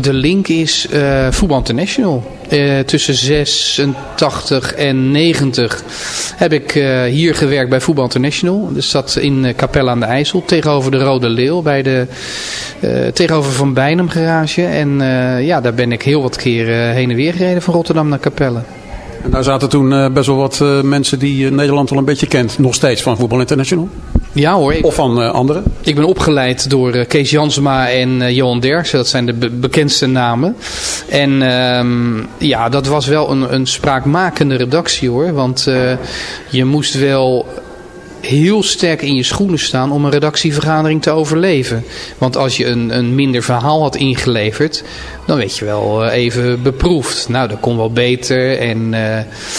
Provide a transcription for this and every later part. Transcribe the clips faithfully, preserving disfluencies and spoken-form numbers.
de link is uh, Voetbal International. Uh, tussen zesentachtig en negentig heb ik uh, hier gewerkt bij Voetbal International. Dus dat in uh, Capelle aan de IJssel. Tegenover de Rode Leeuw. Bij de, uh, tegenover Van Beinum garage. En uh, ja, daar ben ik heel wat keer uh, heen en weer gereden van Rotterdam naar Capelle. En daar zaten toen uh, best wel wat uh, mensen die uh, Nederland al een beetje kent. Nog steeds van Voetbal International. Ja hoor. Ik, of van uh, anderen. Ik ben opgeleid door uh, Kees Jansma en uh, Johan Derksen. Dat zijn de be- bekendste namen. En um, ja, dat was wel een, een spraakmakende redactie hoor. Want uh, je moest wel heel sterk in je schoenen staan om een redactievergadering te overleven. Want als je een, een minder verhaal had ingeleverd, dan werd je wel uh, even beproefd. Nou, dat kon wel beter. En uh,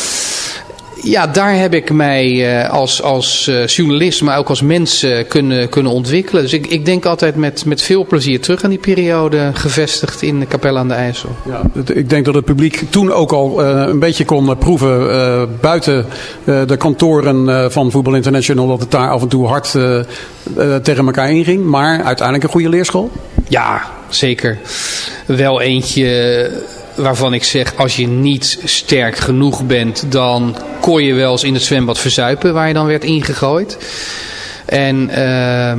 ja, daar heb ik mij uh, als, als uh, journalist, maar ook als mens uh, kunnen, kunnen ontwikkelen. Dus ik, ik denk altijd met, met veel plezier terug aan die periode gevestigd in Capelle aan de IJssel. Ja, ik denk dat het publiek toen ook al uh, een beetje kon uh, proeven uh, buiten uh, de kantoren uh, van Voetbal International, dat het daar af en toe hard uh, uh, tegen elkaar inging. Maar uiteindelijk een goede leerschool? Ja, zeker. Wel eentje waarvan ik zeg, als je niet sterk genoeg bent, dan kon je wel eens in het zwembad verzuipen waar je dan werd ingegooid. En uh,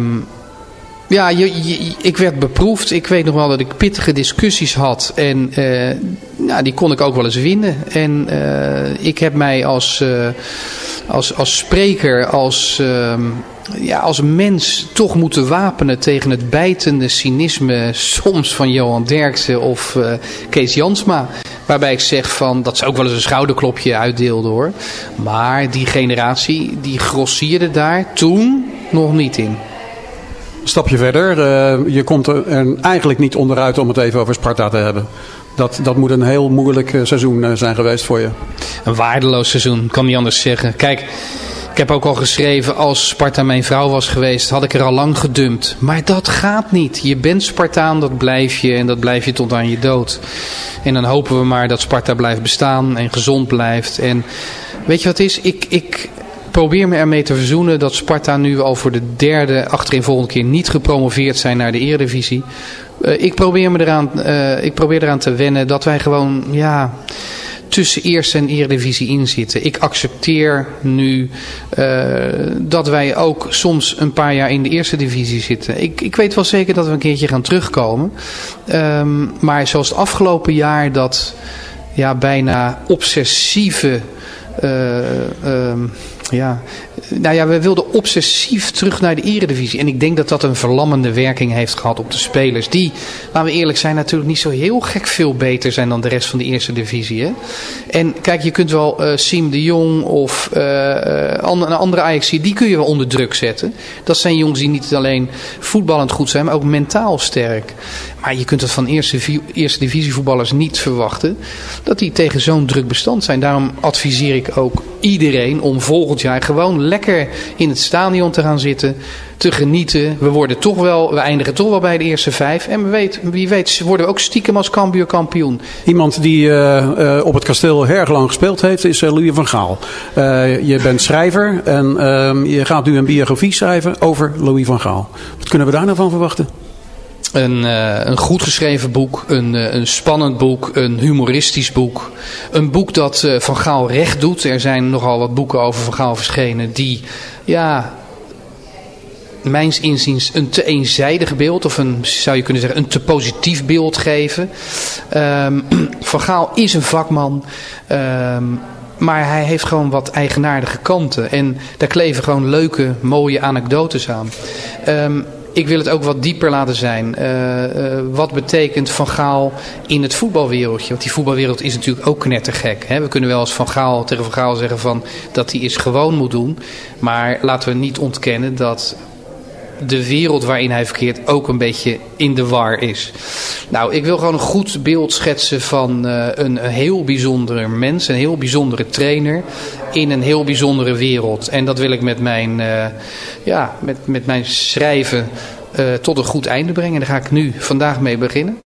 ja, je, je, ik werd beproefd. Ik weet nog wel dat ik pittige discussies had. En uh, nou, die kon ik ook wel eens winnen. En uh, ik heb mij als, uh, als, als spreker, als, uh, ja, als mens toch moeten wapenen tegen het bijtende cynisme soms van Johan Derksen of uh, Kees Jansma. Waarbij ik zeg van, dat ze ook wel eens een schouderklopje uitdeelden hoor. Maar die generatie, die grossierde daar toen nog niet in. Een stapje verder. Uh, je komt er eigenlijk niet onderuit om het even over Sparta te hebben. Dat, dat moet een heel moeilijk seizoen zijn geweest voor je. Een waardeloos seizoen, kan niet anders zeggen. Kijk, ik heb ook al geschreven, als Sparta mijn vrouw was geweest, had ik er al lang gedumpt. Maar dat gaat niet. Je bent Spartaan, dat blijf je en dat blijf je tot aan je dood. En dan hopen we maar dat Sparta blijft bestaan en gezond blijft. En weet je wat het is? Ik, ik probeer me ermee te verzoenen dat Sparta nu al voor de derde achtereenvolgende keer niet gepromoveerd zijn naar de Eredivisie. Uh, ik probeer me eraan, uh, ik probeer eraan te wennen dat wij gewoon, ja, tussen eerste en Eredivisie in zitten. Ik accepteer nu uh, dat wij ook soms een paar jaar in de eerste divisie zitten. Ik, ik weet wel zeker dat we een keertje gaan terugkomen. Um, maar zoals het afgelopen jaar dat ja, bijna obsessieve Uh, um, ja. Nou ja, we wilden obsessief terug naar de Eredivisie. En ik denk dat dat een verlammende werking heeft gehad op de spelers. Die, laten we eerlijk zijn, natuurlijk niet zo heel gek veel beter zijn dan de rest van de eerste divisie. Hè? En kijk, je kunt wel uh, Siem de Jong of uh, uh, een andere Ajax, die kun je wel onder druk zetten. Dat zijn jongens die niet alleen voetballend goed zijn, maar ook mentaal sterk. Maar je kunt het van eerste, eerste divisie voetballers niet verwachten dat die tegen zo'n druk bestand zijn. Daarom adviseer ik ook iedereen om volgend jaar gewoon lekker in het stadion te gaan zitten, te genieten. We worden toch wel, we eindigen toch wel bij de eerste vijf. En wie weet, wie weet worden we ook stiekem als Cambuur kampioen. Iemand die uh, uh, op het kasteel heel erg lang gespeeld heeft is uh, Louis van Gaal. Uh, je bent schrijver en uh, je gaat nu een biografie schrijven over Louis van Gaal. Wat kunnen we daar nou van verwachten? Een, uh, een goed geschreven boek, een, uh, een spannend boek, een humoristisch boek. Een boek dat uh, Van Gaal recht doet. Er zijn nogal wat boeken over Van Gaal verschenen die, ja, mijns inziens een te eenzijdig beeld, of een, zou je kunnen zeggen, een te positief beeld geven. Um, Van Gaal is een vakman. Um, Maar hij heeft gewoon wat eigenaardige kanten. En daar kleven gewoon leuke, mooie anekdotes aan. Um, Ik wil het ook wat dieper laten zijn. Uh, uh, wat betekent Van Gaal in het voetbalwereldje? Want die voetbalwereld is natuurlijk ook knettergek. Hè? We kunnen wel eens Van Gaal, tegen Van Gaal zeggen van, dat hij eens gewoon moet doen. Maar laten we niet ontkennen dat de wereld waarin hij verkeert ook een beetje in de war is. Nou, ik wil gewoon een goed beeld schetsen van uh, een, een heel bijzondere mens, een heel bijzondere trainer in een heel bijzondere wereld. En dat wil ik met mijn, uh, ja, met, met mijn schrijven uh, tot een goed einde brengen. En daar ga ik nu vandaag mee beginnen.